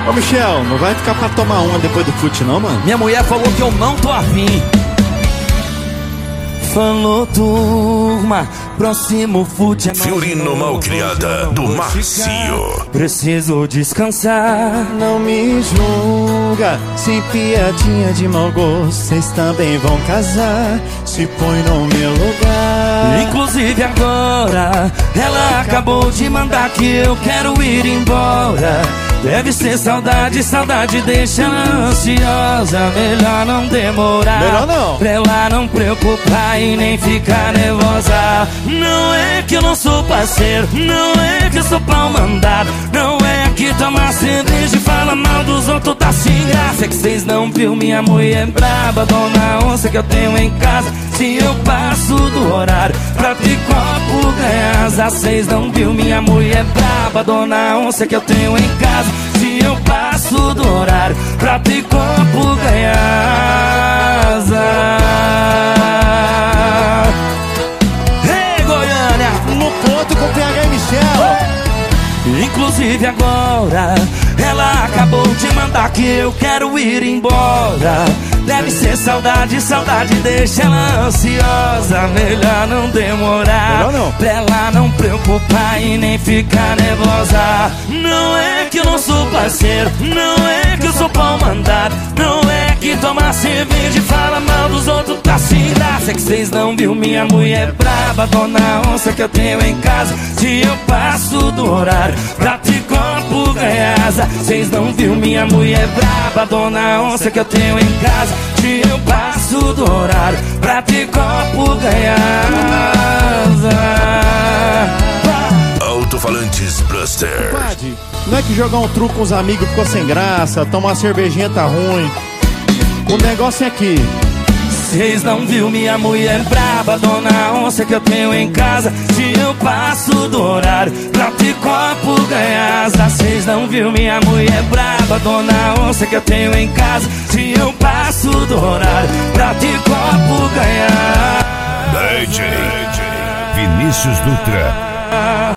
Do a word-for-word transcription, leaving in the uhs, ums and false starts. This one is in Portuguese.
Ô Michel, não vai ficar pra tomar uma depois do fute não, mano? Minha mulher falou que eu não tô afim. Falou, turma, próximo fute é Fiorino Malcriada do Marcio. Preciso descansar. Não me julga, sem piadinha de mau gosto. Vocês também vão casar, se põe no meu lugar. Inclusive agora, ela acabou de mandar que eu quero ir embora. Deve ser saudade, saudade deixa ela ansiosa. Melhor não demorar, melhor não, pra ela não preocupar e nem ficar nervosa. Não é que eu não sou parceiro, não é que eu sou pau mandado, não é que tomar cerveja e fala mal dos outros tá sem graça. É que cês não viu minha mulher braba, dona onça que eu tenho em casa. Se eu passo do horário pra ter copo ganhar asa. Cês não viu minha mulher braba, dona onça que eu tenho em casa. Se eu passo do horário pra ter copo ganhar asa. Ei, Goiânia! No ponto com P H e Michel. Inclusive agora, ela acabou de mandar que eu quero ir embora. Deve ser saudade, saudade deixa ela ansiosa. Melhor não demorar, melhor não, pra ela não preocupar e nem ficar nervosa. Não é que eu não sou parceiro, não é que eu sou pau mandado, não é que tomar cerveja e fala mal dos outros tá sem graça. É que cês não viu minha mulher braba, dona onça que eu tenho em casa. Se eu passo do horário pra ter copo ganhar asa. Cês não viu minha mulher braba, dona onça que eu tenho em casa. Se eu passo do horário pra ter copo ganhar asa. Alto-falantes Buster. Padre, não é que jogar um truco com os amigos ficou sem graça, tomar uma cervejinha tá ruim. O negócio é aqui. Cês não viu minha mulher braba, dona onça que eu tenho em casa. Se eu passo do horário pra ter copo ganhar asa. Cês não viu minha mulher braba, dona onça que eu tenho em casa. Se eu passo do horário pra ter copo ganhar. D J Vinícius Dutra.